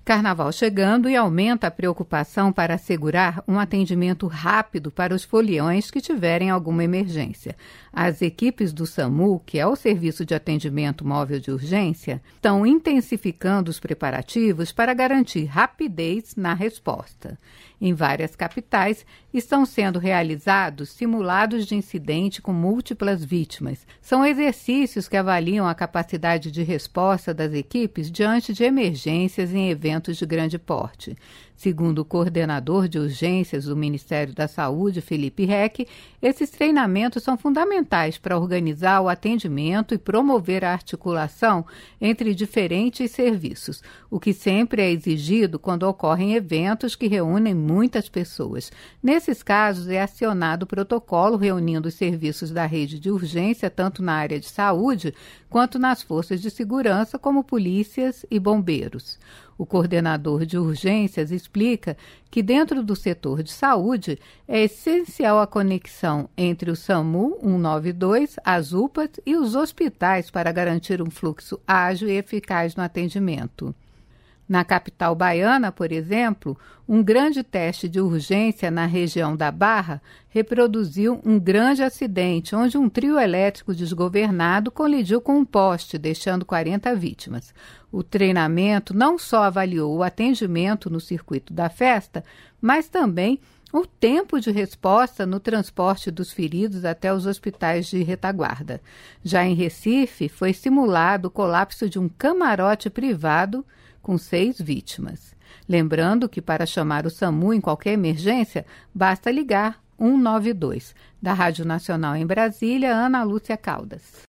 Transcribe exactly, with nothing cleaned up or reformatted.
Carnaval chegando e aumenta a preocupação para assegurar um atendimento rápido para os foliões que tiverem alguma emergência. As equipes do SAMU, que é o Serviço de Atendimento Móvel de Urgência, estão intensificando os preparativos para garantir rapidez na resposta. Em várias capitais, estão sendo realizados simulados de incidente com múltiplas vítimas. São exercícios que avaliam a capacidade de resposta das equipes diante de emergências em eventos de grande porte. Segundo o coordenador de urgências do Ministério da Saúde, Felipe Reck, esses treinamentos são fundamentais para organizar o atendimento e promover a articulação entre diferentes serviços, o que sempre é exigido quando ocorrem eventos que reúnem muitas pessoas. Nesses casos, é acionado o protocolo reunindo os serviços da rede de urgência, tanto na área de saúde quanto nas forças de segurança, como polícias e bombeiros. O coordenador de urgências explica que dentro do setor de saúde é essencial a conexão entre o SAMU cento e noventa e dois, as U P As e os hospitais para garantir um fluxo ágil e eficaz no atendimento. Na capital baiana, por exemplo, um grande teste de urgência na região da Barra reproduziu um grande acidente onde um trio elétrico desgovernado colidiu com um poste, deixando quarenta vítimas. O treinamento não só avaliou o atendimento no circuito da festa, mas também o tempo de resposta no transporte dos feridos até os hospitais de retaguarda. Já em Recife, foi simulado o colapso de um camarote privado com seis vítimas. Lembrando que para chamar o SAMU em qualquer emergência, basta ligar cento e noventa e dois. Da Rádio Nacional em Brasília, Ana Lúcia Caldas.